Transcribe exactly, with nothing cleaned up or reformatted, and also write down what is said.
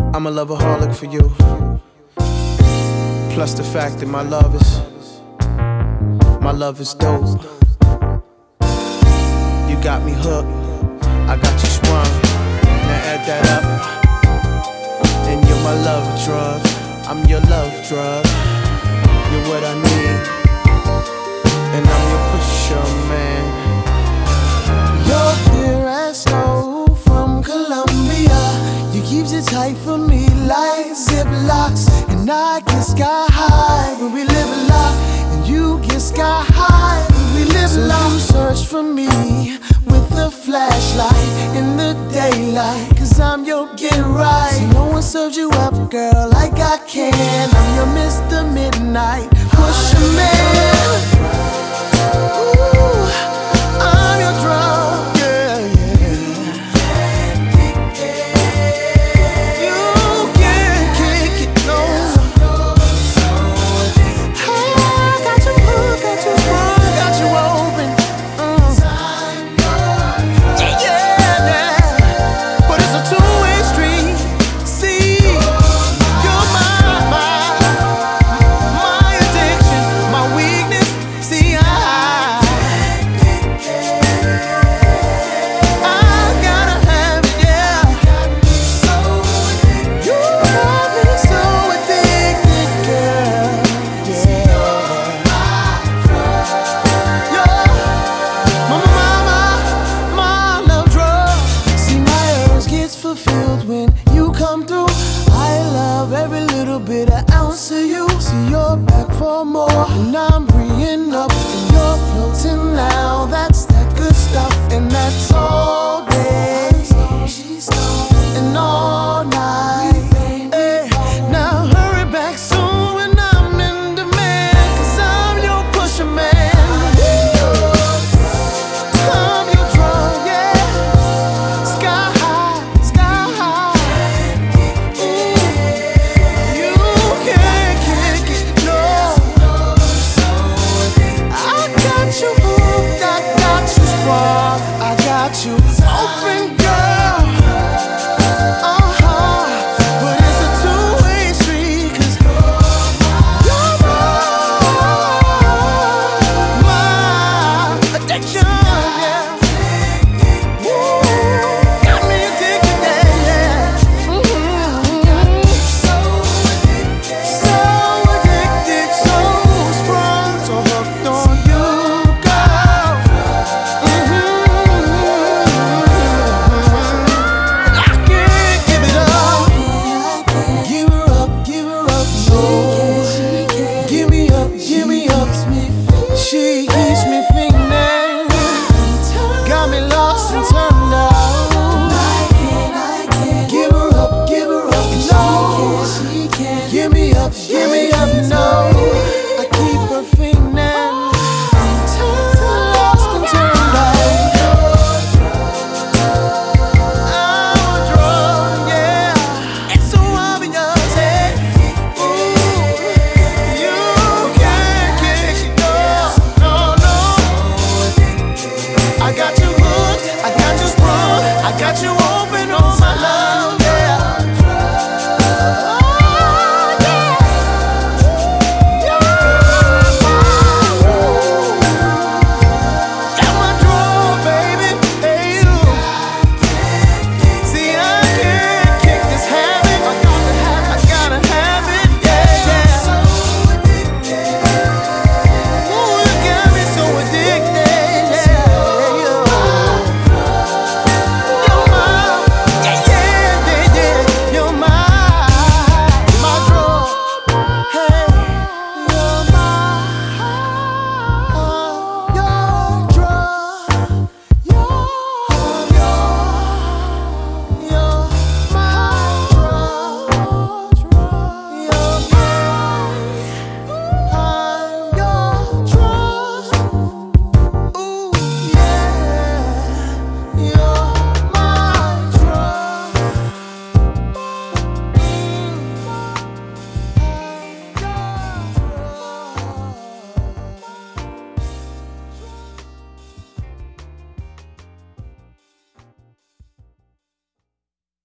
I'm a loveaholic for you. Plus the fact that my love is, my love is dope. You got me hooked, I got you sprung. Now add that up, and you're my love drug. I'm your love drug. You're what I need, and I'm your pusher, man. You're clear as snow from Colombia. You keeps it tight for me like Ziplocs. And I get sky high when we live a lot, and you get sky high when we live a lot. So you search for me with a flashlight in the daylight, cause I'm your get right. So no one serves you up, girl, like I can. I'm your Mister Midnight pusher man. Ooh, I'm your drug, yeah, yeah. You can't kick it, no. I got you hooked, got you sprung, got you open. Mm. Yeah, yeah. But it's a two-way street. See, you're my, my, my addiction, my weakness. See, I, I gotta have it, yeah. You got me so addicted, girl. Yeah. You're my, my, my, my love drug. See, my urge gets fulfilled when you come through. I love every little bit, an ounce of you. See, you're back for more.